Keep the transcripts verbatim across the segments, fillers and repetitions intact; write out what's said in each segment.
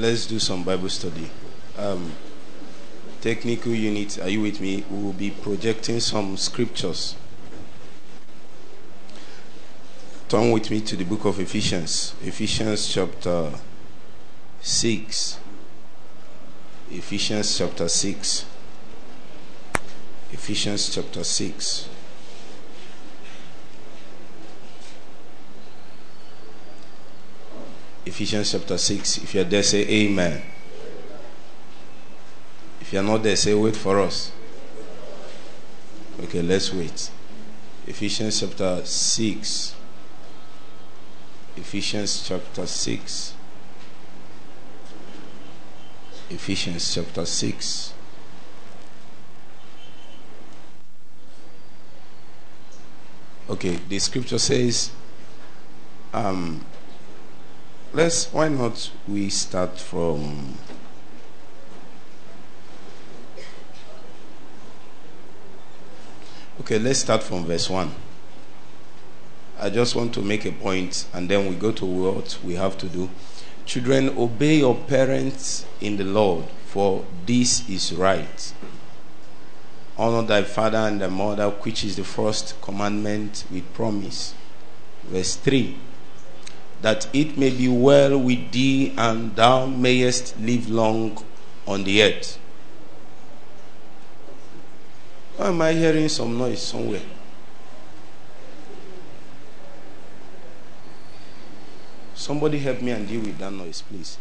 let's do some Bible study. Um, technical unit, are you with me? We will be projecting some scriptures. Turn with me to the book of Ephesians. Ephesians chapter six. Ephesians chapter six. Ephesians chapter six. Ephesians chapter six. If you're there, say amen. If you're not there, say wait for us. Okay, let's wait. Ephesians chapter six. Ephesians chapter six. Ephesians chapter six. Okay, the scripture says, um, let's, why not we start from, okay, let's start from verse one. I just want to make a point and then we go to what we have to do. Children, obey your parents in the Lord, for this is right. Honor thy father and thy mother, which is the first commandment with promise. Verse three. That it may be well with thee, and thou mayest live long on the earth. Why am I hearing some noise somewhere? Somebody help me and deal with that noise, please.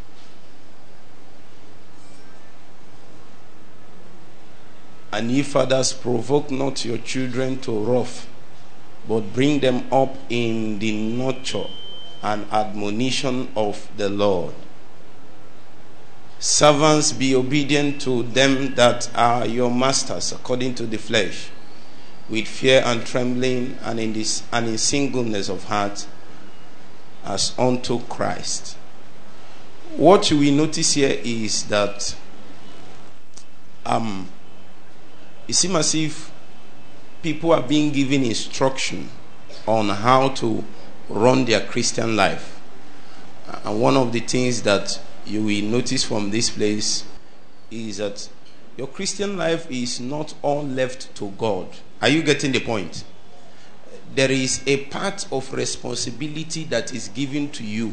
And ye fathers, provoke not your children to wrath, but bring them up in the nurture and admonition of the Lord. Servants, be obedient to them that are your masters according to the flesh, with fear and trembling, and in this and in singleness of heart, as unto Christ. What we notice here is that um it seems as if people are being given instruction on how to run their Christian life. And one of the things that you will notice from this place is that your Christian life is not all left to God. Are you getting the point? There is a part of responsibility that is given to you,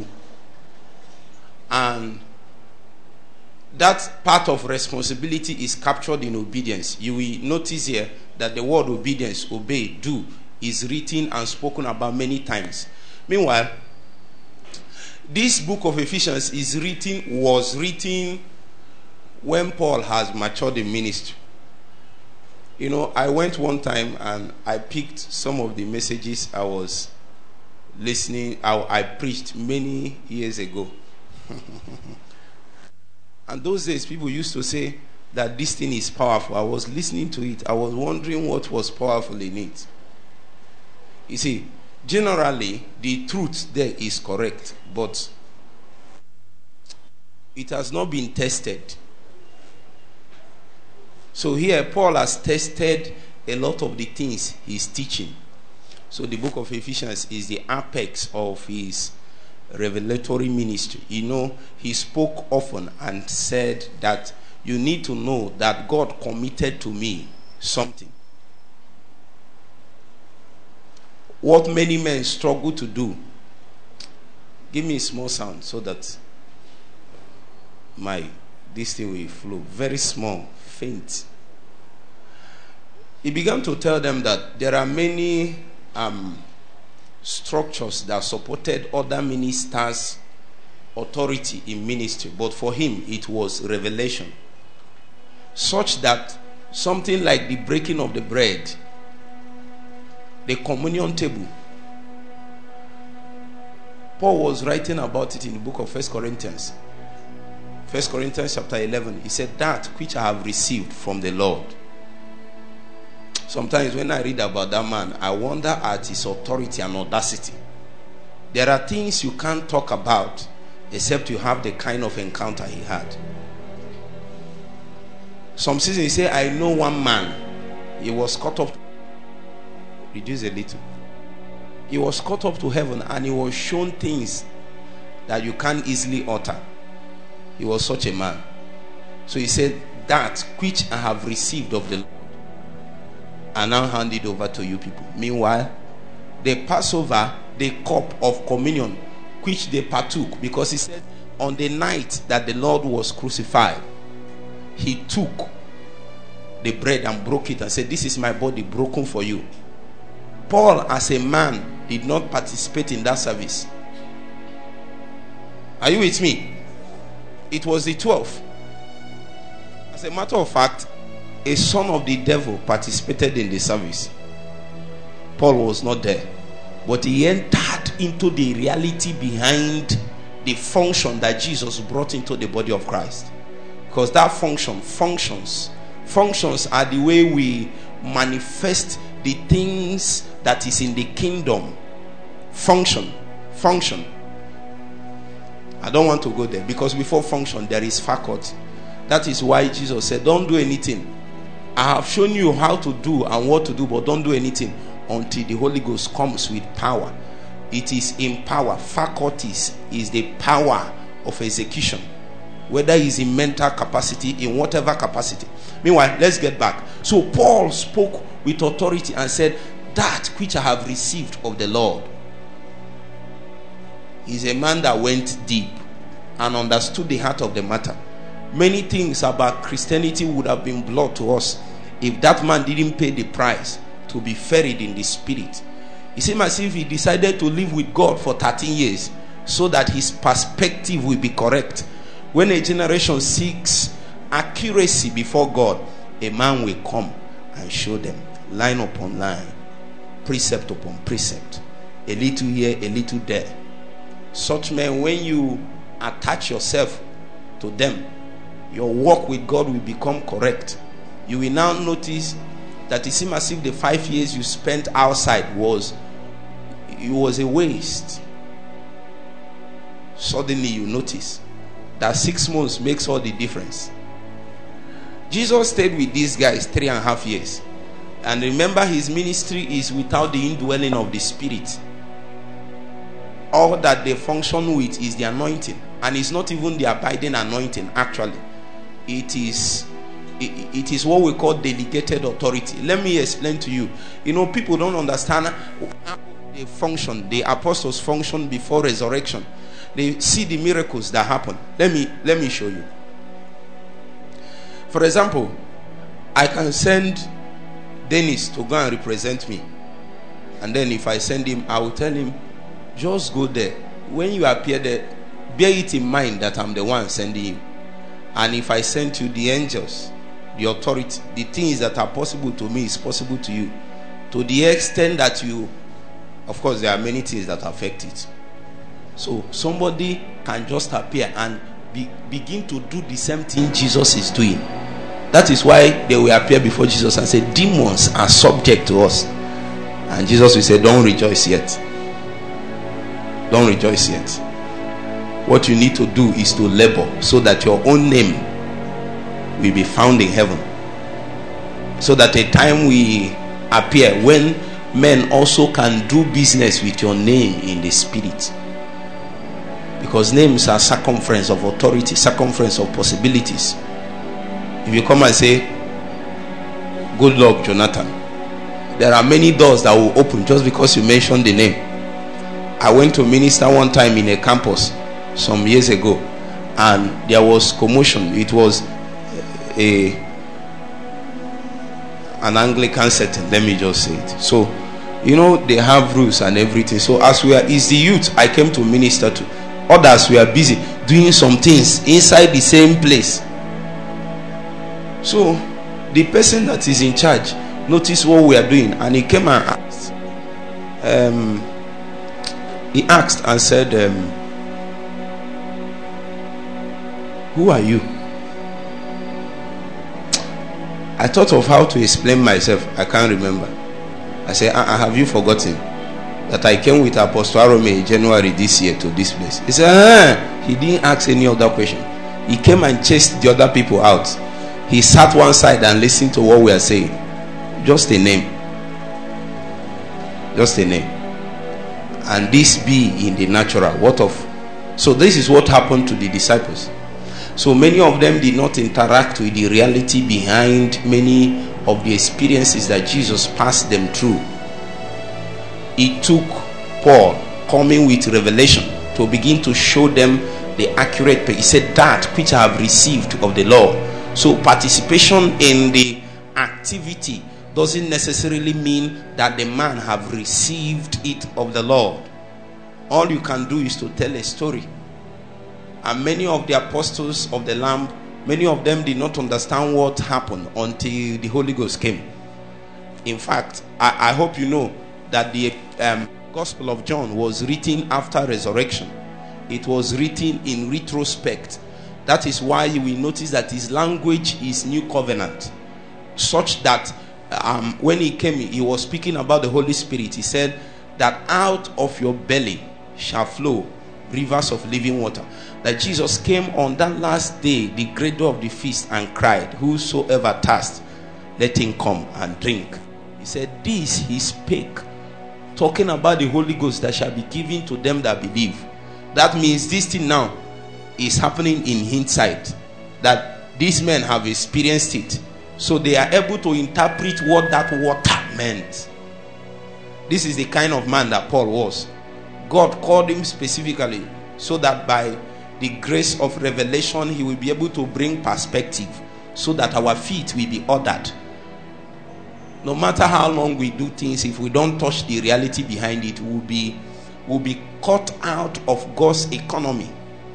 and that part of responsibility is captured in obedience. You will notice here that the word obedience, obey, do, is written and spoken about many times. Meanwhile, this book of Ephesians is written, was written when Paul has matured in ministry. You know, I went one time and I picked some of the messages I was listening, I, I preached many years ago. And those days, people used to say that this thing is powerful. I was listening to it. I was wondering what was powerful in it. You see, generally, the truth there is correct, but it has not been tested. So here, Paul has tested a lot of the things he's teaching. So the book of Ephesians is the apex of his revelatory ministry. You know, he spoke often and said that you need to know that God committed to me something. What many men struggle to do. Give me a small sound so that my this thing will flow. Very small, faint. He began to tell them that there are many um, structures that supported other ministers' authority in ministry, but for him it was revelation, such that something like the breaking of the bread, the communion table, Paul was writing about it in the book of First Corinthians. First Corinthians chapter eleven, he said, that which I have received from the Lord. Sometimes when I read about that man, I wonder at his authority and audacity. There are things you can't talk about except you have the kind of encounter he had. Some season he say, I know one man, he was caught up. Reduce a little. He was caught up to heaven and he was shown things that you can't easily utter. He was such a man. So he said, that which I have received of the Lord, I now hand it over to you people. Meanwhile, the Passover, the cup of communion, which they partook, because he said, on the night that the Lord was crucified, he took the bread and broke it and said, this is my body broken for you. Paul, as a man, did not participate in that service. Are you with me? It was the twelve. As a matter of fact, a son of the devil participated in the service. Paul was not there, but he entered into the reality behind the function that Jesus brought into the body of Christ. Because that function, functions, functions are the way we manifest the things that is in the kingdom. Function, function. I don't want to go there, because before function there is faculty. That is why Jesus said, don't do anything. I have shown you how to do and what to do, but don't do anything until the Holy Ghost comes with power. It is in power. Faculties is the power of execution, whether it's in mental capacity, in whatever capacity. Meanwhile, let's get back. So Paul spoke with authority and said, that which I have received of the Lord. He's a man that went deep and understood the heart of the matter. Many things about Christianity would have been blurred to us if that man didn't pay the price to be ferried in the spirit. It seems as if he decided to live with God for thirteen years so that his perspective will be correct. When a generation seeks accuracy before God, a man will come and show them line upon line, precept upon precept, a little here, a little there. Such men, when you attach yourself to them, your walk with God will become correct. You will now notice that it seems as if the five years you spent outside was it was a waste. Suddenly you notice that six months makes all the difference. Jesus stayed with these guys three and a half years, and remember, his ministry is without the indwelling of the Spirit. All that they function with is the anointing, and it's not even the abiding anointing. Actually, it is it, it is what we call delegated authority. Let me explain to you. You know, people don't understand how they function. The apostles function before resurrection. They see the miracles that happen. Let me let me show you. For example, I can send Dennis to go and represent me, and then if I send him, I will tell him, just go there. When you appear there, bear it in mind that I'm the one sending you. And if I send you, the angels, the authority, the things that are possible to me is possible to you. To the extent that you, of course, there are many things that affect it. So somebody can just appear and be, begin to do the same thing Jesus is doing. That is why they will appear before Jesus and say, demons are subject to us. And Jesus will say, don't rejoice yet. Don't rejoice yet. What you need to do is to labor so that your own name will be found in heaven. So that a time will appear when men also can do business with your name in the spirit. Because names are circumference of authority, circumference of possibilities. If you come and say, good luck, Jonathan, there are many doors that will open just because you mentioned the name. I went to minister one time in a campus some years ago, and there was commotion. It was a an Anglican setting, let me just say it. So, you know, they have rules and everything. So as we are, is the youth I came to minister to. Others were busy doing some things inside the same place. So the person that is in charge noticed what we are doing, and he came and asked. Um, he asked and said, um, "Who are you?" I thought of how to explain myself. I can't remember. I said, uh-uh, "Have you forgotten that I came with Apostle Arome in January this year to this place?" He said, ah. He didn't ask any other question. He came and chased the other people out. He sat one side and listened to what we are saying. Just a name. Just a name. And this be in the natural. What of? So this is what happened to the disciples. So many of them did not interact with the reality behind many of the experiences that Jesus passed them through. It took Paul coming with revelation to begin to show them the accurate. He said, that which I have received of the Lord. So participation in the activity doesn't necessarily mean that the man have received it of the Lord. All you can do is to tell a story. And many of the apostles of the Lamb, many of them did not understand what happened until the Holy Ghost came. In fact, I, I hope you know that the um, Gospel of John was written after resurrection. It was written in retrospect. That is why you will notice that his language is New Covenant, such that um, when he came, he was speaking about the Holy Spirit. He said that out of your belly shall flow rivers of living water. That Jesus came on that last day, the great day of the feast, and cried, whosoever thirst, let him come and drink. He said, this he spake, talking about the Holy Ghost that shall be given to them that believe. That means this thing now is happening in hindsight, that these men have experienced it, so they are able to interpret what that water meant. This is the kind of man that Paul was. God called him specifically so that by the grace of revelation he will be able to bring perspective, so that our feet will be ordered. No matter how long we do things, if we don't touch the reality behind it, we'll be, we'll be cut out of God's economy.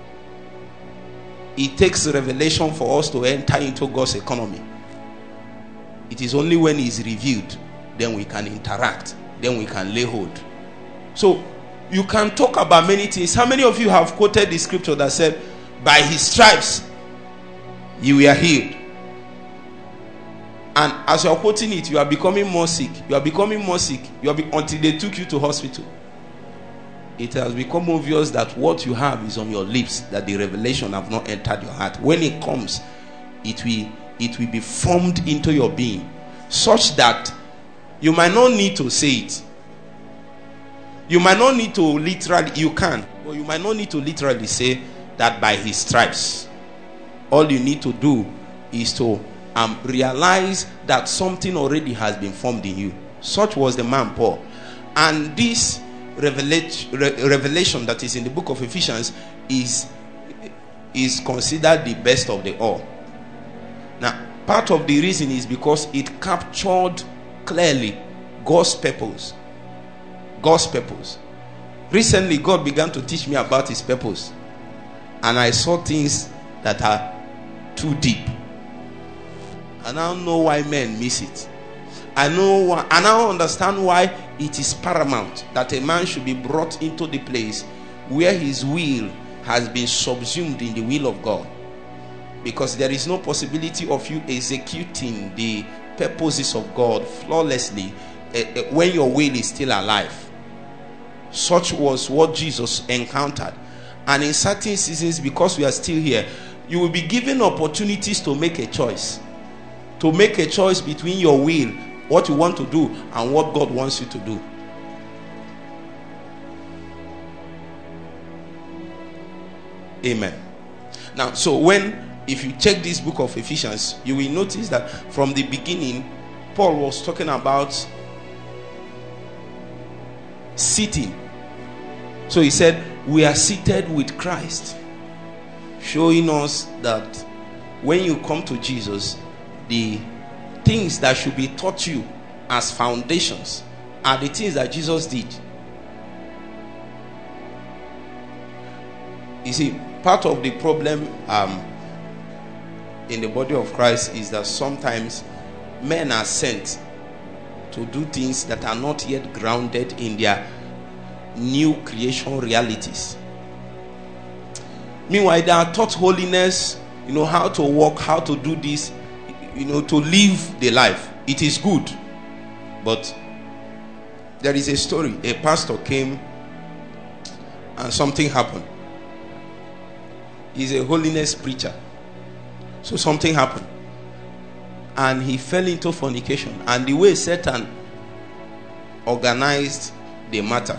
It takes revelation for us to enter into God's economy. It is only when it is revealed, then we can interact, then we can lay hold. So you can talk about many things. How many of you have quoted the scripture that said, by his stripes you were healed? And as you are quoting it, you are becoming more sick. You are becoming more sick. You are be- until they took you to hospital. It has become obvious that what you have is on your lips, that the revelation have not entered your heart. When it comes, it will it will be formed into your being, such that you might not need to say it. You might not need to literally, you can, but you might not need to literally say that by his stripes. All you need to do is to um, realize that something already has been formed in you. Such was the man Paul. And this revelation, re- revelation that is in the book of Ephesians is, is considered the best of the all. Now, part of the reason is because it captured clearly God's purpose. God's purpose. Recently, God began to teach me about his purpose, and I saw things that are too deep. I now know why men miss it. I know why, I now understand why it is paramount that a man should be brought into the place where his will has been subsumed in the will of God. Because there is no possibility of you executing the purposes of God flawlessly uh, uh, when your will is still alive. Such was what Jesus encountered. And in certain seasons, because we are still here, you will be given opportunities to make a choice. To make a choice between your will, what you want to do, and what God wants you to do. Amen. Now, so when, if you check this book of Ephesians, you will notice that from the beginning, Paul was talking about sitting. So he said, we are seated with Christ, showing us that when you come to Jesus, the things that should be taught you as foundations are the things that Jesus did. You see, part of the problem um, in the body of Christ is that sometimes men are sent to do things that are not yet grounded in their new creation realities. Meanwhile, they are taught holiness, you know, how to walk, how to do this, you know, to live the life. It is good. But there is a story. A pastor came and something happened. He's a holiness preacher. So something happened. And he fell into fornication. And the way Satan organized the matter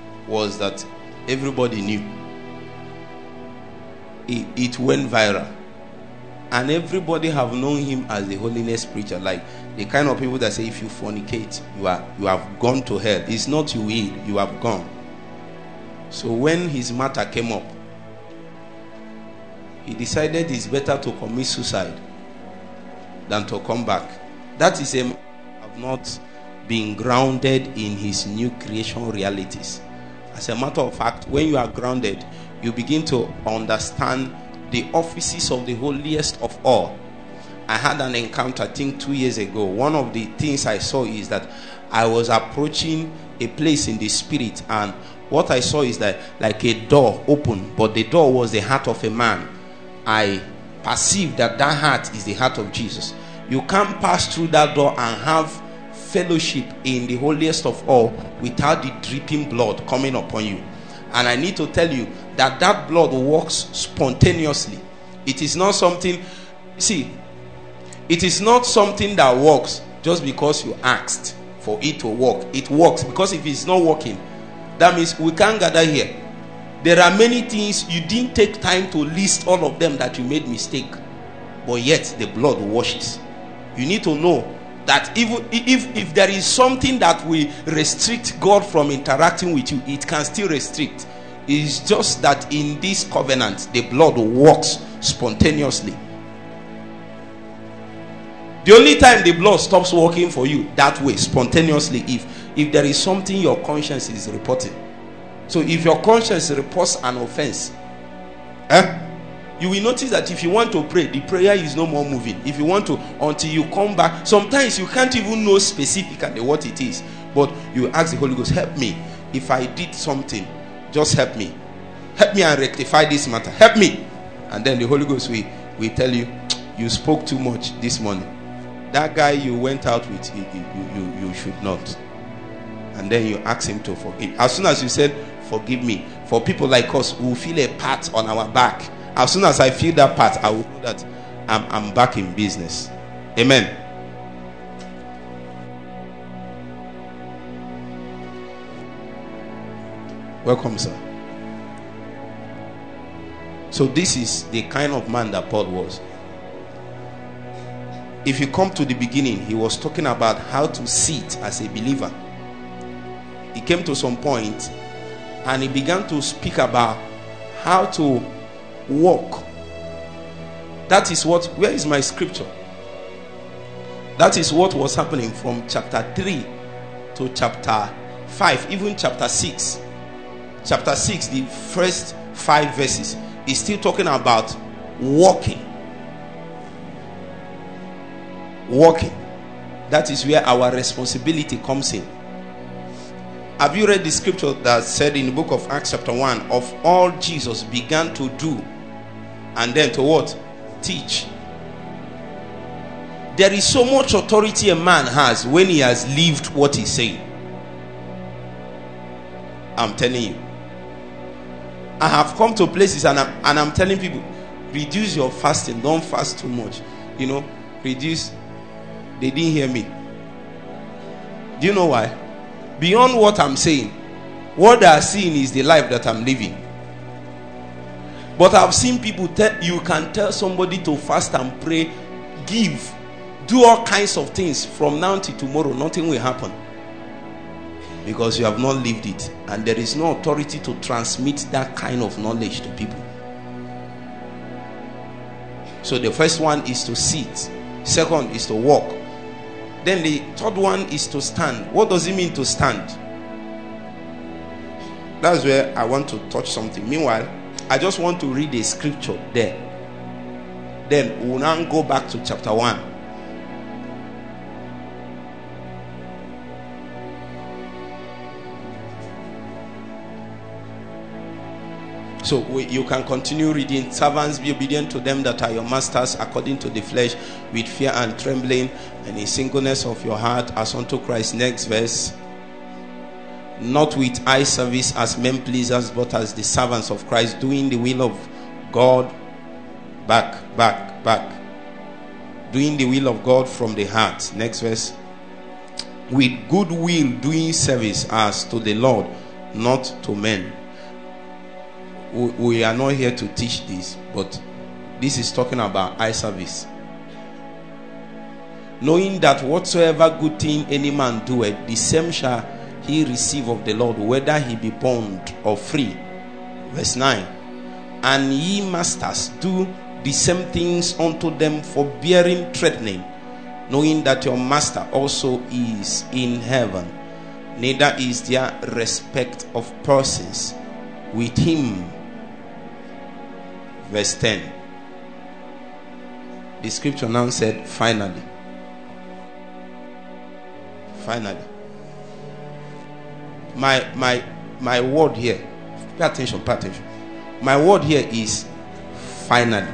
was that everybody knew. It, it went viral. And everybody have known him as the holiness preacher, like the kind of people that say if you fornicate, you are you have gone to hell. It's not you will, you have gone. So when his matter came up, he decided it's better to commit suicide than to come back. That is a have not been grounded in his new creation realities. As a matter of fact, when you are grounded, you begin to understand the offices of the holiest of all. I had an encounter, I think two years ago. One of the things I saw is that I was approaching a place in the spirit, and what I saw is that like a door open, but the door was the heart of a man. I perceived that that heart is the heart of Jesus. You can't pass through that door and have fellowship in the holiest of all without the dripping blood coming upon you. And I need to tell you that that blood works spontaneously. It is not something, see, it is not something that works just because you asked for it to work. It works because if it's not working, that means we can't gather here. There are many things you didn't take time to list all of them that you made mistake, but yet the blood washes. You need to know that even if, if there is something that will restrict God from interacting with you, it can still restrict. It's just that in this covenant, the blood works spontaneously. The only time the blood stops working for you that way, spontaneously, if if there is something your conscience is reporting. So if your conscience reports an offense, eh, you will notice that if you want to pray, the prayer is no more moving. If you want to, until you come back, sometimes you can't even know specifically what it is, but you ask the Holy Ghost, help me. If I did something, just help me. Help me and rectify this matter. Help me. And then the Holy Ghost will, will tell you, you spoke too much this morning. That guy you went out with, you, you, you, you should not. And then you ask him to forgive. As soon as you said, forgive me, for people like us who feel a pat on our back, as soon as I feel that part, I will know that I'm, I'm back in business. Amen. Welcome, sir. So this is the kind of man that Paul was. If you come to the beginning, he was talking about how to sit as a believer. He came to some point and he began to speak about how to walk. That is what, where is my scripture? That is what was happening from chapter three to chapter five, even chapter six. Chapter six, the first five verses, is still talking about walking. Walking. That is where our responsibility comes in. Have you read the scripture that said in the book of Acts chapter one, of all Jesus began to do and then to what? Teach. There is so much authority a man has when he has lived what he's saying. I'm telling you. I have come to places and I'm, and I'm telling people, reduce your fasting. Don't fast too much. You know, reduce. They didn't hear me. Do you know why? Beyond what I'm saying, what they are seeing is the life that I'm living. But I've seen people tell, you can tell somebody to fast and pray, give, do all kinds of things from now till tomorrow. Nothing will happen. Because you have not lived it. And there is no authority to transmit that kind of knowledge to people. So the first one is to sit. Second is to walk. Then the third one is to stand. What does it mean to stand? That's where I want to touch something. Meanwhile, I just want to read a scripture there. Then we'll now go back to chapter one. So we, you can continue reading. Servants, be obedient to them that are your masters according to the flesh, with fear and trembling, and in singleness of your heart, as unto Christ. Next verse. Not with eye service as men pleasers, but as the servants of Christ, doing the will of God. Back, back, back. Doing the will of God from the heart. Next verse. With good will doing service as to the Lord, not to men. We are not here to teach this, but This is talking about eye service. Knowing that whatsoever good thing any man doeth, the same shall he receive of the Lord, whether he be bond or free. Verse nine. And ye masters, do the same things unto them, forbearing, threatening, knowing that your master also is in heaven. Neither is there respect of persons with him. Verse ten. The scripture now said, finally. Finally. My my my word here. Pay attention, pay attention. My word here is finally.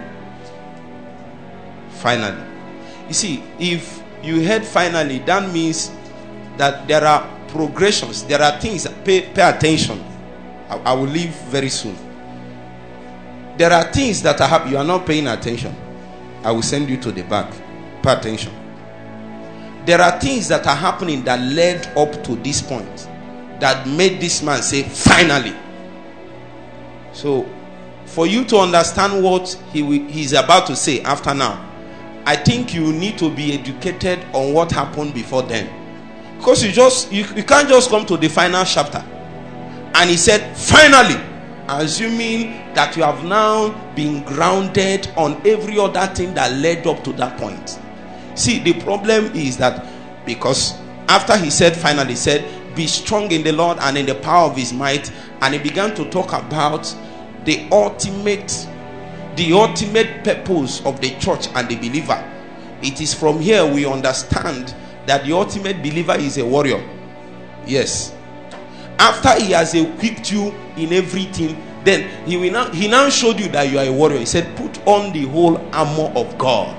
Finally. You see, if you heard finally, that means that there are progressions, there are things. Pay, pay attention. I, I will leave very soon. There are things that are happening. You are not paying attention. I will send you to the back. Pay attention. There are things that are happening that led up to this point that made this man say finally. So for you to understand what he will, he's about to say after now, I think you need to be educated on what happened before then. Because you just you, you can't just come to the final chapter and he said finally, assuming that you have now been grounded on every other thing that led up to that point. See, the problem is that because after he said finally, he said be strong in the Lord and in the power of his might, and he began to talk about the ultimate the ultimate purpose of the church and the believer. It is from here we understand that the ultimate believer is a warrior. Yes. After he has equipped you in everything, then he will now he now showed you that you are a warrior. He said, put on the whole armor of God.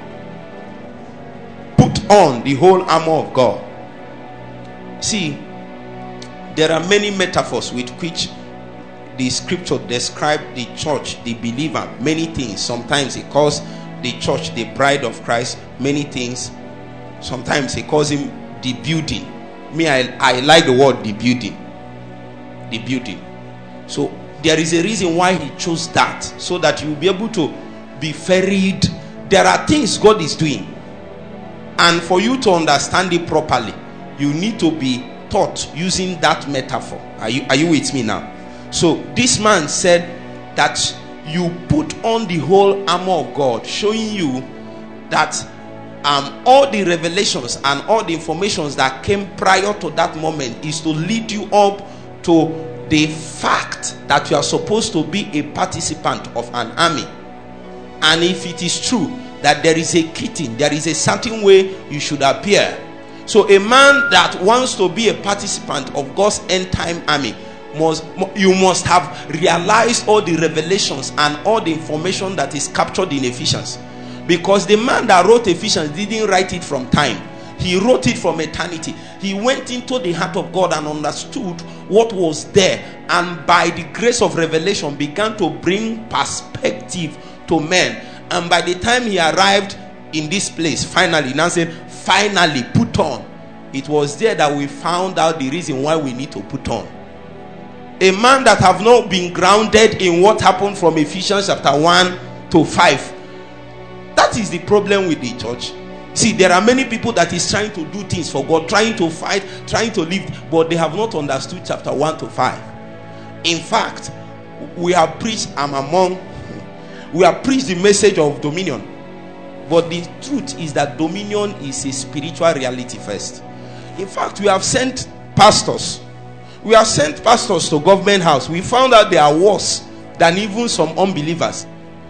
Put on the whole armor of God. See, there are many metaphors with which the scripture describe the church, the believer, many things. Sometimes it calls the church the bride of Christ, many things. Sometimes it calls him the building. Me, I, I like the word the building. The building. So there is a reason why he chose that, so that you will be able to be ferried. There are things God is doing, and for you to understand it properly, you need to be taught using that metaphor. Are you are you with me now? So this man said that you put on the whole armor of God, showing you that um, all the revelations and all the informations that came prior to that moment is to lead you up to the fact that you are supposed to be a participant of an army. And if it is true that there is a kitting, there is a certain way you should appear. So a man that wants to be a participant of God's end time army must you must have realized all the revelations and all the information that is captured in Ephesians. Because the man that wrote Ephesians didn't write it from time. He wrote it from eternity. He went into the heart of God and understood what was there, and by the grace of revelation began to bring perspective to men. And by the time he arrived in this place, finally, now said, finally put on. It was there that we found out the reason why we need to put on. A man that have not been grounded in what happened from Ephesians chapter one to five. That is the problem with the church. See, there are many people that is trying to do things for God, trying to fight, trying to live, but they have not understood chapter one to five. In fact, we have preached, I'm among, we have preached the message of dominion. But the truth is that dominion is a spiritual reality first. In fact, we have sent pastors. We have sent pastors to government house. We found out they are worse than even some unbelievers.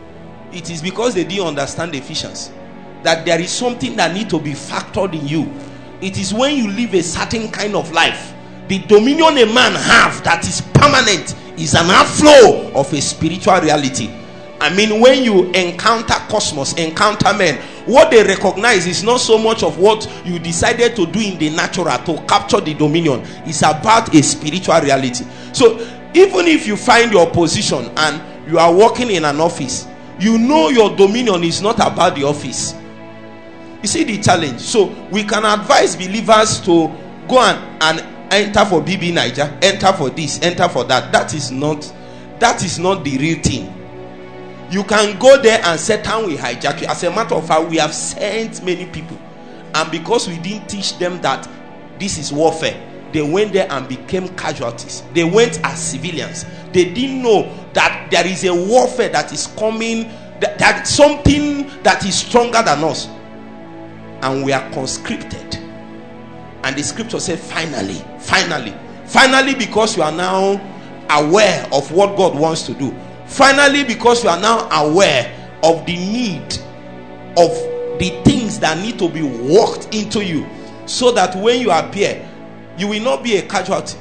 It is because they didn't understand Ephesians. That there is something that needs to be factored in you. It is when you live a certain kind of life. The dominion a man have that is permanent is an outflow of a spiritual reality. I mean, when you encounter cosmos, encounter men, what they recognize is not so much of what you decided to do in the natural to capture the dominion. It's about a spiritual reality. So even if you find your position and you are working in an office, you know your dominion is not about the office. You see the challenge. So we can advise believers to go and, and enter for B B Niger, enter for this, enter for that. That is not that is not the real thing. You can go there and Satan will hijack you. As a matter of fact, we have sent many people, and because we didn't teach them that this is warfare, they went there and became casualties. They went as civilians. They didn't know that there is a warfare that is coming, that, that something that is stronger than us, and we are conscripted. And the scripture said, finally, finally, finally, because you are now aware of what God wants to do. Finally, because you are now aware of the need of the things that need to be worked into you, so that when you appear, you will not be a casualty.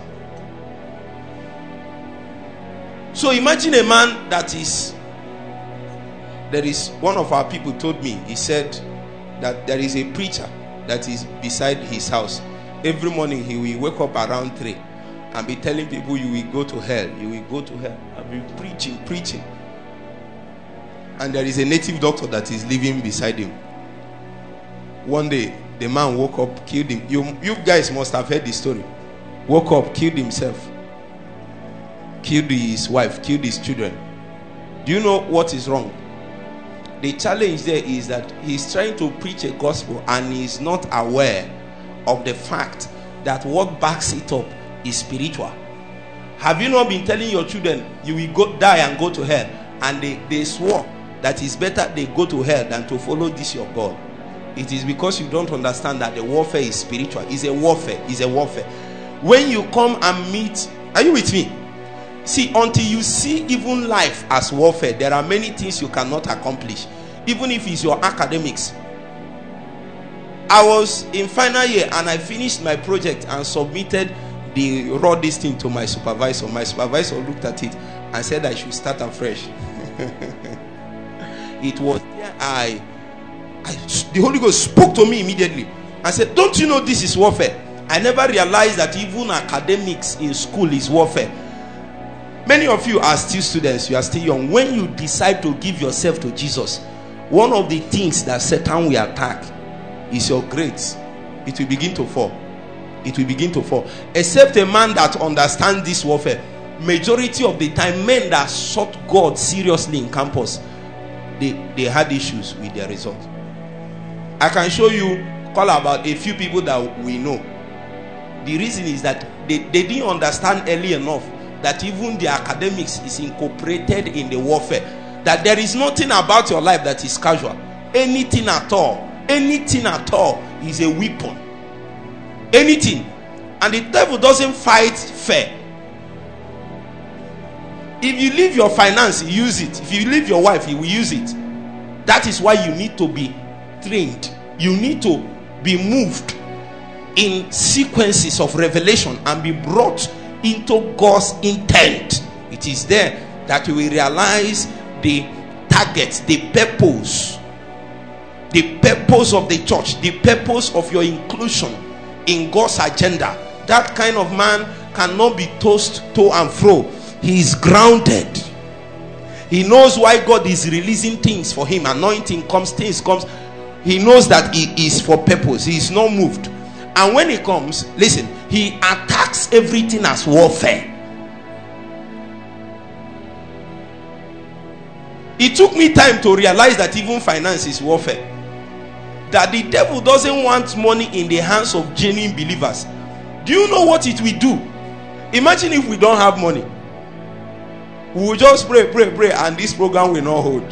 So imagine a man that is, there is one of our people told me, he said that there is a preacher that is beside his house. Every morning he will wake up around three and be telling people, you will go to hell, you will go to hell. I'll be preaching, preaching. And there is a native doctor that is living beside him. One day, the man woke up, killed him. You, you guys must have heard the story. Woke up, killed himself, killed his wife, killed his children. Do you know what is wrong? The challenge there is that he's trying to preach a gospel and he's not aware of the fact that what backs it up is spiritual. Have you not been telling your children you will go die and go to hell, and they, they swore that it's better they go to hell than to follow this your God? It is because you don't understand that the warfare is spiritual. It's a warfare. It's a warfare. When you come and meet, are you with me? See, until you see even life as warfare, there are many things you cannot accomplish, even if it's your academics. I was in final year and I finished my project and submitted the raw this thing to my supervisor. My supervisor looked at it and said I should start afresh. It was there I, I the Holy Ghost spoke to me immediately and said, don't you know this is warfare? I never realized that even academics in school is warfare. Many of you are still students, you are still young. When you decide to give yourself to Jesus, one of the things that Satan will attack is your grades. It will begin to fall. It will begin to fall. Except a man that understands this warfare. Majority of the time, men that sought God seriously in campus, they, they had issues with their results. I can show you, call about a few people that we know. The reason is that they, they didn't understand early enough that even the academics is incorporated in the warfare. That there is nothing about your life that is casual. Anything at all. Anything at all is a weapon. Anything. And the devil doesn't fight fair. If you leave your finance, he use it. If you leave your wife, he will use it. That is why you need to be trained. You need to be moved in sequences of revelation and be brought into God's intent. It is there that you will realize the target, the purpose, the purpose of the church, the purpose of your inclusion in God's agenda. That kind of man cannot be tossed to and fro. He is grounded. He knows why God is releasing things for him. Anointing comes, things comes. He knows that it is for purpose. He is not moved. And when it comes, listen, he attacks everything as warfare. It took me time to realize that even finance is warfare. That the devil doesn't want money in the hands of genuine believers. Do you know what it will do? Imagine if we don't have money. We will just pray, pray, pray, and this program will not hold.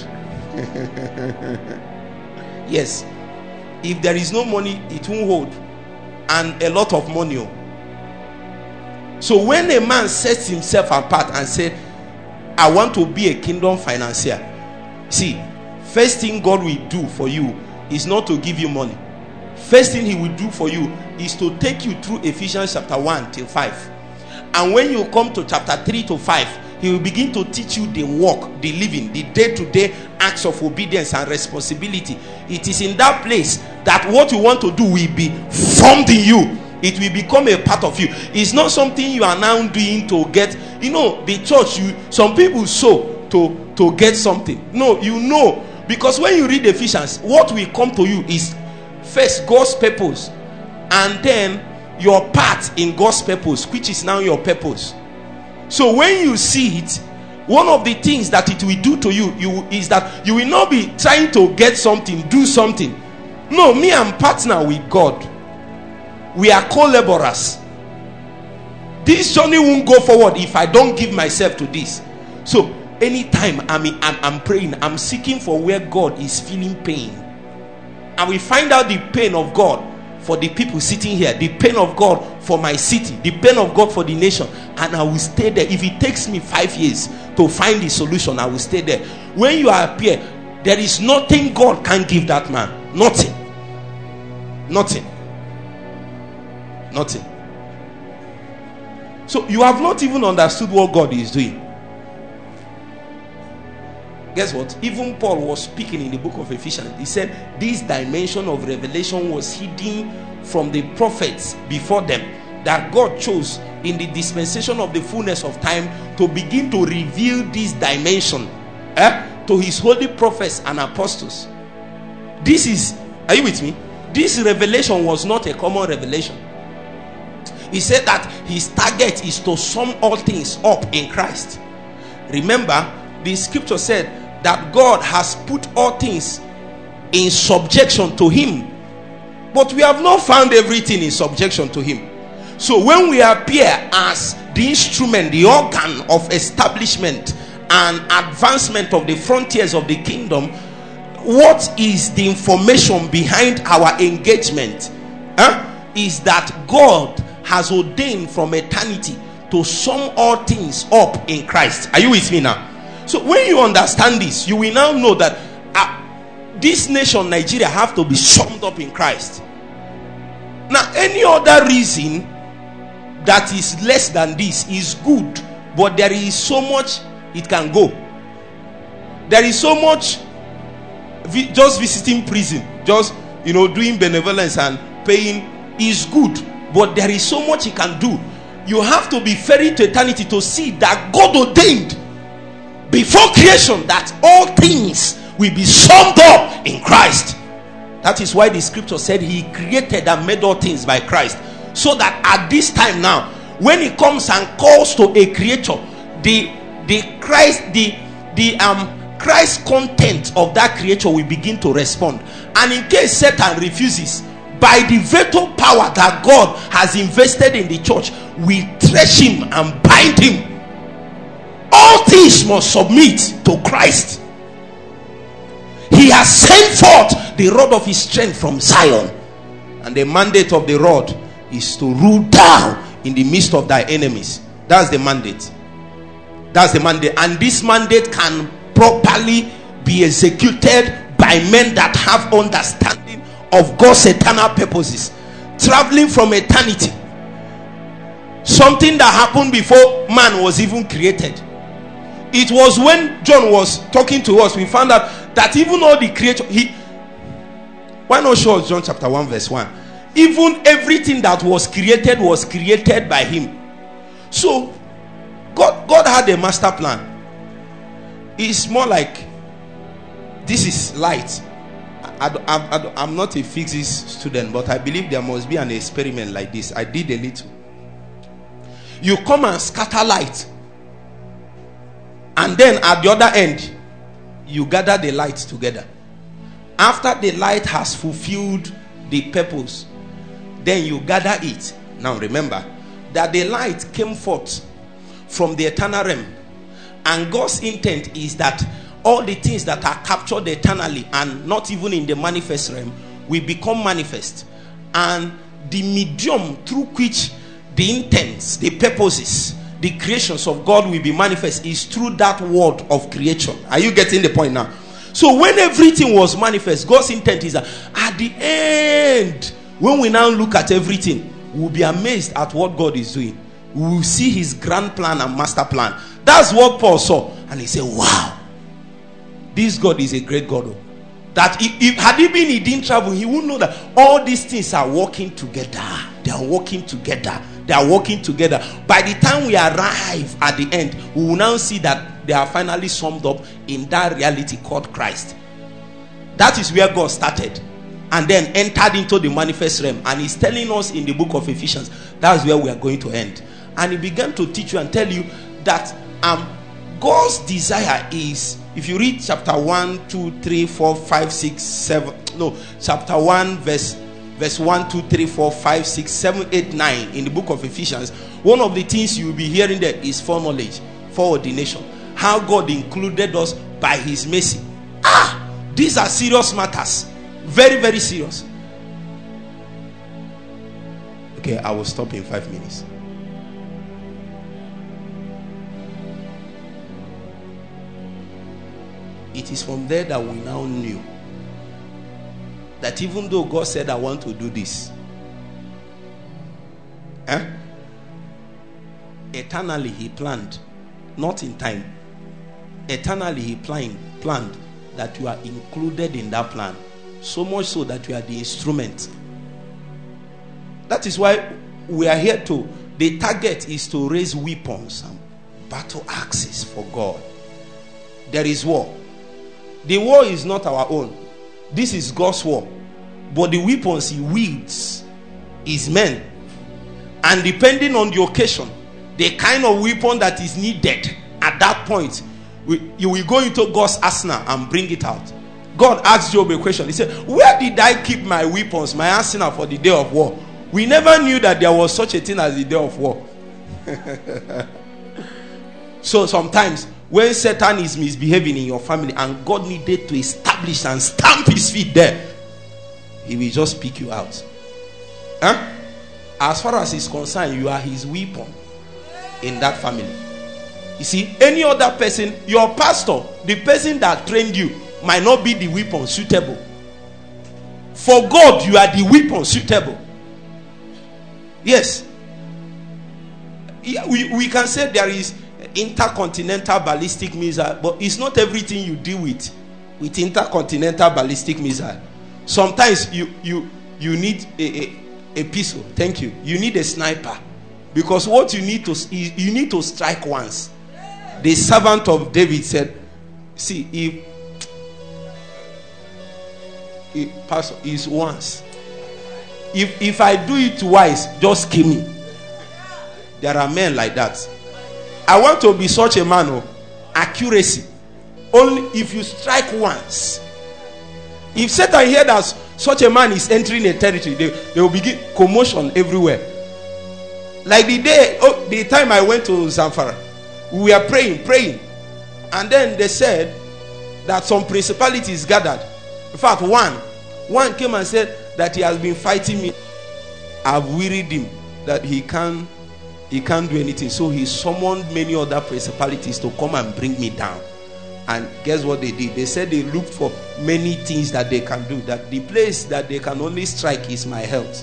Yes. If there is no money, it won't hold. And a lot of money. So when a man sets himself apart and said, I want to be a kingdom financier. See, first thing God will do for you is not to give you money. First thing he will do for you is to take you through Ephesians chapter one till five. And when you come to chapter three to five, he will begin to teach you the work, the living, the day-to-day acts of obedience and responsibility. It is in that place that what you want to do will be formed in you. It will become a part of you. It's not something you are now doing to get, you know, the church, you some people sow to, to get something. No, you know. Because when you read Ephesians, what will come to you is first God's purpose, and then your part in God's purpose, which is now your purpose. So when you see it, one of the things that it will do to you, you is that you will not be trying to get something, do something. No, me, I'm partner with God. We are co-laborers. This journey won't go forward if I don't give myself to this. So anytime I'm, in, I'm I'm praying, I'm seeking for where God is feeling pain, and we find out the pain of God for the people sitting here, the pain of God for my city, the pain of God for the nation, and I will stay there. If it takes me five years to find the solution, I will stay there. When you appear, there is nothing God can give that man. Nothing. Nothing. Nothing. So you have not even understood what God is doing. Guess what? Even Paul was speaking in the book of Ephesians. He said this dimension of revelation was hidden from the prophets before them, that God chose in the dispensation of the fullness of time to begin to reveal this dimension eh, to his holy prophets and apostles. This is, are you with me? This revelation was not a common revelation. He said that his target is to sum all things up in Christ. Remember, the scripture said that God has put all things in subjection to him, but we have not found everything in subjection to him. So when we appear as the instrument, the organ of establishment and advancement of the frontiers of the kingdom, what is the information behind our engagement? Huh? Is that God has ordained from eternity to sum all things up in Christ. Are you with me now? So when you understand this, you will now know that uh, this nation, Nigeria, have to be summed up in Christ. Now, any other reason that is less than this is good, but there is so much it can go. There is so much vi- just visiting prison, just, you know, doing benevolence and paying is good, but there is so much it can do. You have to be ferry to eternity to see that God ordained before creation that all things will be summed up in Christ. That is why the scripture said he created and made all things by Christ, so that at this time now, when he comes and calls to a creature, the the Christ the the um Christ content of that creature will begin to respond. And in case Satan refuses, by the veto power that God has invested in the church, we thresh him and bind him. All things must submit to Christ. He has sent forth the rod of his strength from Zion, and the mandate of the rod is to rule down in the midst of thy enemies. That's the mandate. That's the mandate. And this mandate can properly be executed by men that have understanding of God's eternal purposes, traveling from eternity. Something that happened before man was even created. It was when John was talking to us, we found out that even all the creation, he why not show us John chapter one verse one? Even everything that was created was created by him. So God, God had a master plan. It's more like this is light. I, I, I, I'm not a physics student, but I believe there must be an experiment like this. I did a little. You come and scatter light, and then at the other end you gather the light together. After the light has fulfilled the purpose, then you gather it. Now remember that the light came forth from the eternal realm, and God's intent is that all the things that are captured eternally and not even in the manifest realm will become manifest, and the medium through which the intents, the purposes, the creations of God will be manifest is through that word of creation. Are you getting the point now? So when everything was manifest, God's intent is that at the end, when we now look at everything, we'll be amazed at what God is doing. We will see his grand plan and master plan. That's what Paul saw, and he said, wow, this God is a great God. That if, if had he been, he didn't travel, he would know that all these things are working together. They are working together. They are working together. By the time we arrive at the end, we will now see that they are finally summed up in that reality called Christ. That is where God started and then entered into the manifest realm. And he's telling us in the book of Ephesians, that's where we are going to end. And he began to teach you and tell you that um, God's desire is, if you read chapter one, two, three, four, five, six, seven, no, chapter one, verse verse one, two, three, four, five, six, seven, eight, nine in the book of Ephesians, one of the things you will be hearing there is foreknowledge, foreordination. How God included us by his mercy. Ah, these are serious matters. Very, very serious. Okay, I will stop in five minutes. It is from there that we now knew that even though God said, I want to do this, eh? eternally he planned, not in time. Eternally he planned, planned that you are included in that plan. So much so that you are the instrument. That is why we are here to, the target is to raise weapons and battle axes for God. There is war. The war is not our own. This is God's war. But the weapons he wields is men. And depending on the occasion, the kind of weapon that is needed at that point, we, you will go into God's arsenal and bring it out. God asked Job a question. He said, where did I keep my weapons, my arsenal for the day of war? We never knew that there was such a thing as the day of war. So sometimes when Satan is misbehaving in your family and God needed to establish and stamp his feet there, he will just pick you out. Huh? As far as he's concerned, you are his weapon in that family. You see, any other person, your pastor, the person that trained you, might not be the weapon suitable. For God, you are the weapon suitable. Yes. Yeah, we, we can say there is intercontinental ballistic missile, but it's not everything you deal with with intercontinental ballistic missile. Sometimes you you you need a, a, a pistol. Thank you. You need a sniper, because what you need to you need to strike once. The servant of David said, "See, if if pastor is once, if if I do it twice, just kill me." There are men like that. I want to be such a man of accuracy. Only if you strike once. If Satan hears that such a man is entering a territory, they, they will begin commotion everywhere. Like the day, oh, the time I went to Zamfara, we were praying, praying, and then they said that some principalities gathered. In fact, one, one came and said that he has been fighting me. I've wearied him that he can't. He can't do anything. So he summoned many other principalities to come and bring me down. And guess what they did? They said they looked for many things that they can do. That the place that they can only strike is my health.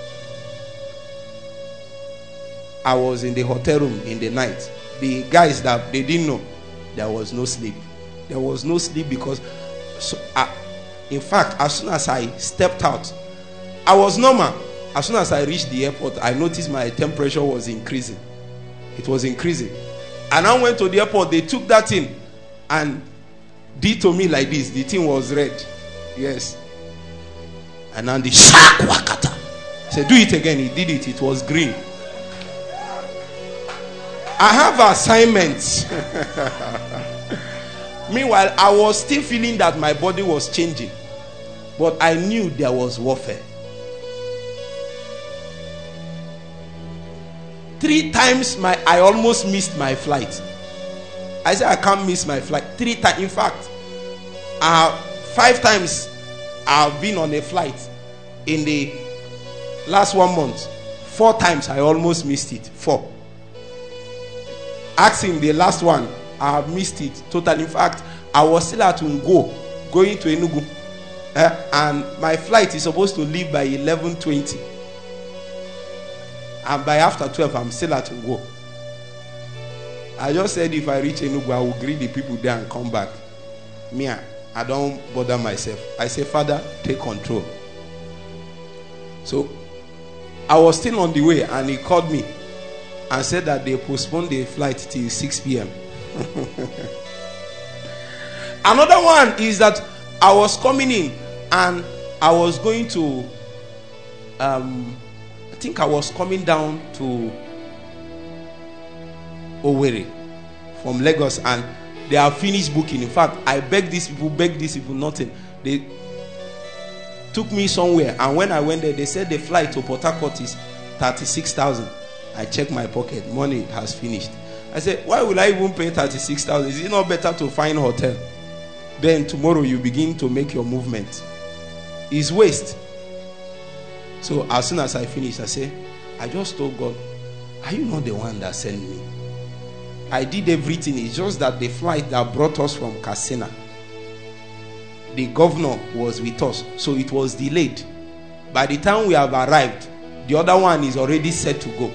I was in the hotel room in the night. The guys that they didn't know, there was no sleep. There was no sleep because, so, uh, in fact, as soon as I stepped out, I was normal. As soon as I reached the airport, I noticed my temperature was increasing. It was increasing. And I went to the airport. They took that in and did to me like this. The thing was red. Yes. And then the shark wakata. Said, do it again. He did it. It was green. I have assignments. Meanwhile, I was still feeling that my body was changing. But I knew there was warfare. Three times my I almost missed my flight. I said I can't miss my flight. Three times. In fact, uh, five times I've been on a flight in the last one month. Four times I almost missed it. Four. Asking the last one, I have missed it totally. In fact, I was still at Ungo, going to Enugu, uh, and my flight is supposed to leave by eleven twenty. And by after twelve, I'm still at Ungo. I just said if I reach Enugu, I will greet the people there and come back. Me, I don't bother myself. I say, Father, take control. So, I was still on the way, and he called me and said that they postponed the flight till six p.m. Another one is that I was coming in, and I was going to... Um, I think I was coming down to Owerri from Lagos, and they have finished booking. In fact, I begged these people, begged these people, nothing. They took me somewhere, and when I went there, they said the flight to Port Harcourt is thirty-six thousand. I checked my pocket, money has finished. I said, why will I even pay thirty-six thousand? Is it not better to find a hotel? Then tomorrow you begin to make your movement. It's waste. So as soon as I finished, I said, I just told God, are you not the one that sent me? I did everything. It's just that the flight that brought us from Katsina, the governor was with us, so it was delayed. By the time we have arrived, the other one is already set to go.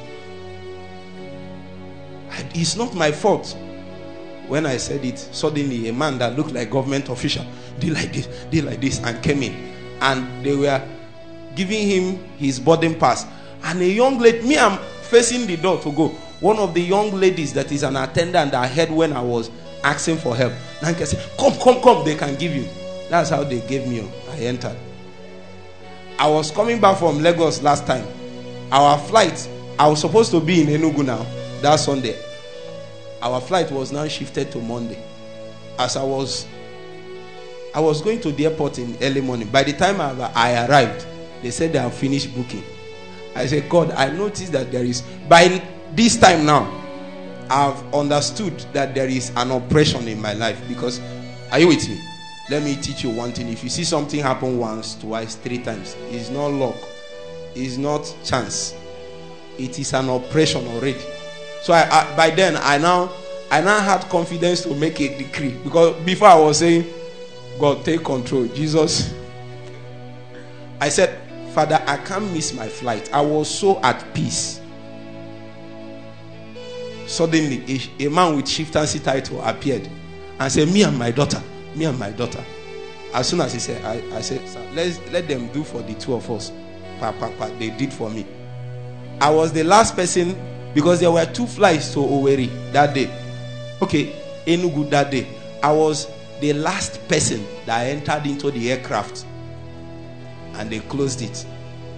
It's not my fault. When I said it, suddenly a man that looked like a government official did like this, did like this, and came in, and they were giving him his boarding pass. And a young lady, me, I'm facing the door to go. One of the young ladies that is an attendant that I heard when I was asking for help, Nanka said, come, come, come, they can give you. That's how they gave me. I entered. I was coming back from Lagos last time. Our flight, I was supposed to be in Enugu now, that Sunday. Our flight was now shifted to Monday. As I was, I was going to the airport in early morning. By the time I, I arrived, they said they have finished booking. I said, God, I noticed that there is, by this time now, I've understood that there is an oppression in my life. Because, are you with me? Let me teach you one thing. If you see something happen once, twice, three times, it's not luck. It's not chance. It is an oppression already. So I, I, by then, I now, I now had confidence to make a decree. Because before I was saying, God, take control. Jesus. I said, Father, I can't miss my flight. I was so at peace. Suddenly, a, a man with chieftaincy title appeared and said, me and my daughter, me and my daughter. As soon as he said, I, I said, let's let them do for the two of us. Pa, pa, pa. They did for me. I was the last person, because there were two flights to Owerri that day. Okay, Enugu that day. I was the last person that entered into the aircraft, and they closed it.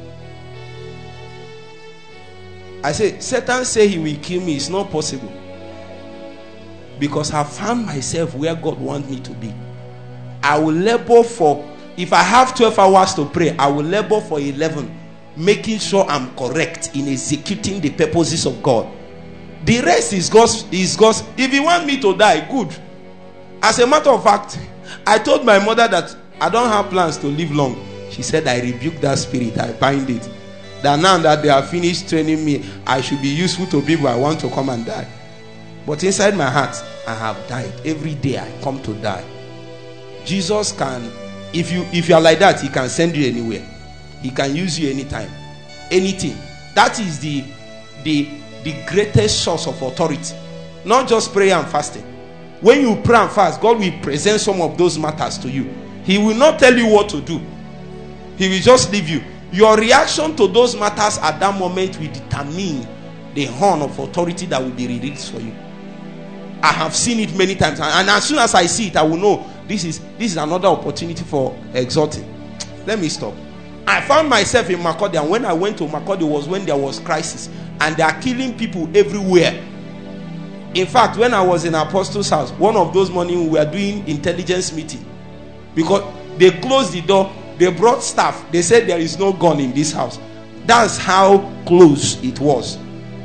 I say, Satan say he will kill me. It's not possible. Because I found myself where God wants me to be. I will labor for, if I have twelve hours to pray, I will labor for eleven, making sure I'm correct in executing the purposes of God. The rest is God's, is God's. If you want me to die, good. As a matter of fact, I told my mother that I don't have plans to live long. She said, I rebuke that spirit. I bind it. That now that they have finished training me, I should be useful to people. I want to come and die. But inside my heart, I have died. Every day I come to die. Jesus can, if you if you are like that, he can send you anywhere. He can use you anytime. Anything. That is the the the greatest source of authority. Not just prayer and fasting. When you pray and fast, God will present some of those matters to you. He will not tell you what to do. He will just leave you. Your reaction to those matters at that moment will determine the horn of authority that will be released for you. I have seen it many times, and as soon as I see it, I will know this is this is another opportunity for exalting. Let me stop. I found myself in Makurdi, and when I went to Makurdi was when there was crisis, and they are killing people everywhere. In fact, when I was in Apostle's house, one of those mornings we were doing intelligence meeting, because they closed the door. They brought staff. They said there is no gun in this house. That's how close it was.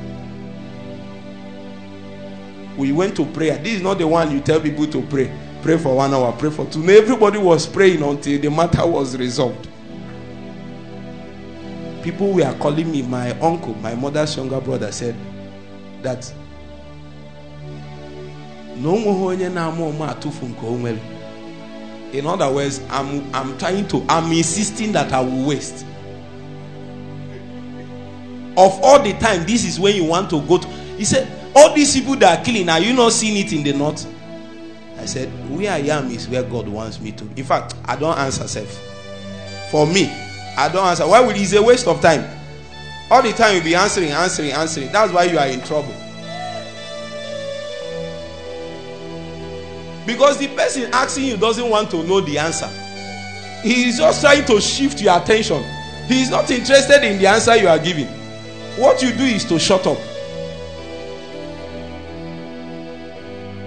We went to prayer. This is not the one you tell people to pray. Pray for one hour, pray for two. Everybody was praying until the matter was resolved. People were calling me. My uncle, my mother's younger brother, said that no more. In other words, I'm I'm trying to, I'm insisting that I will waste. Of all the time, this is when you want to go to. He said, all these people that are killing, are you not seeing it in the north? I said, where I am is where God wants me to. In fact, I don't answer self. For me, I don't answer. Why would it? It's a waste of time. All the time you'll be answering, answering, answering. That's why you are in trouble. Because the person asking you doesn't want to know the answer. He is just trying to shift your attention. He is not interested in the answer you are giving. What you do is to shut up.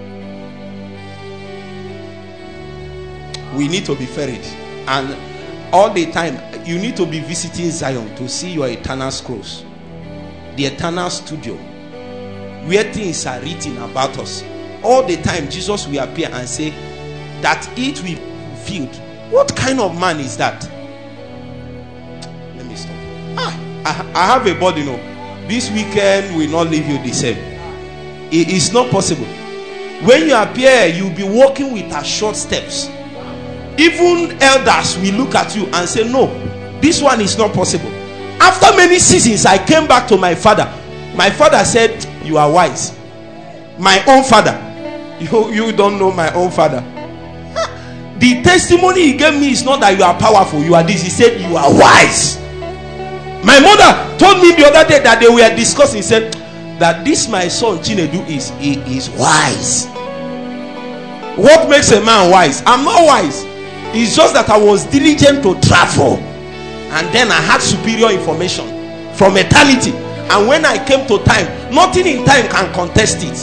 We need to be ferried. And all the time, you need to be visiting Zion to see your eternal scrolls. The eternal studio, where things are written about us. All the time, Jesus will appear and say, that it will be fulfilled. What kind of man is that? Let me stop. Ah, I, I have a body, no. This weekend will not leave you the same. It is not possible. When you appear, you'll be walking with a short steps. Even elders will look at you and say, no, this one is not possible. After many seasons, I came back to my father. My father said, you are wise. My own father. You, you don't know my own father. The testimony he gave me is not that you are powerful, you are this. He said, you are wise. My mother told me the other day that they were discussing. He said that this my son Chinedu is he is wise. What makes a man wise? I'm not wise. It's just that I was diligent to travel, and then I had superior information from eternity. And when I came to time, nothing in time can contest it.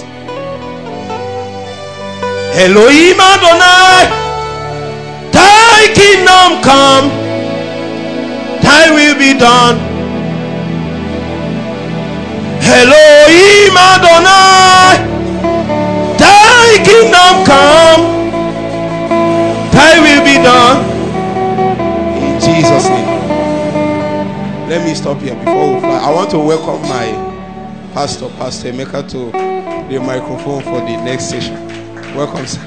Elohim Adonai, thy kingdom come, thy will be done. Elohim Adonai, thy kingdom come, thy will be done. In Jesus' name. Let me stop here before we fly. I want to welcome my pastor, Pastor Emeka, to the microphone for the next session. Welcome, sir.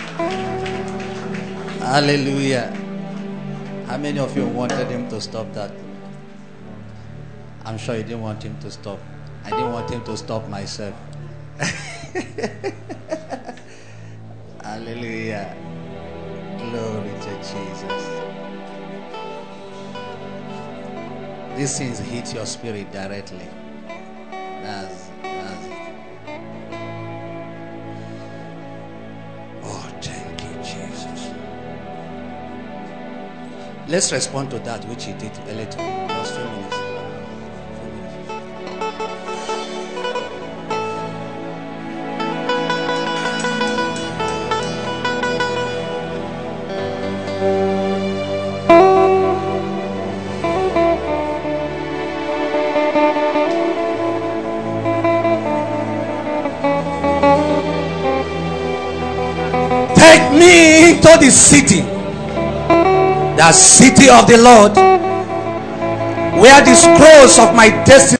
Hallelujah. How many of you wanted him to stop that? I'm sure you didn't want him to stop. I didn't want him to stop myself. Hallelujah. Glory to Jesus. These things hit your spirit directly. That's, that's it. Oh, thank you, Jesus. Let's respond to that which he did a little. Just a few minutes. Take me into the city, the city of the Lord, where the scrolls of my destiny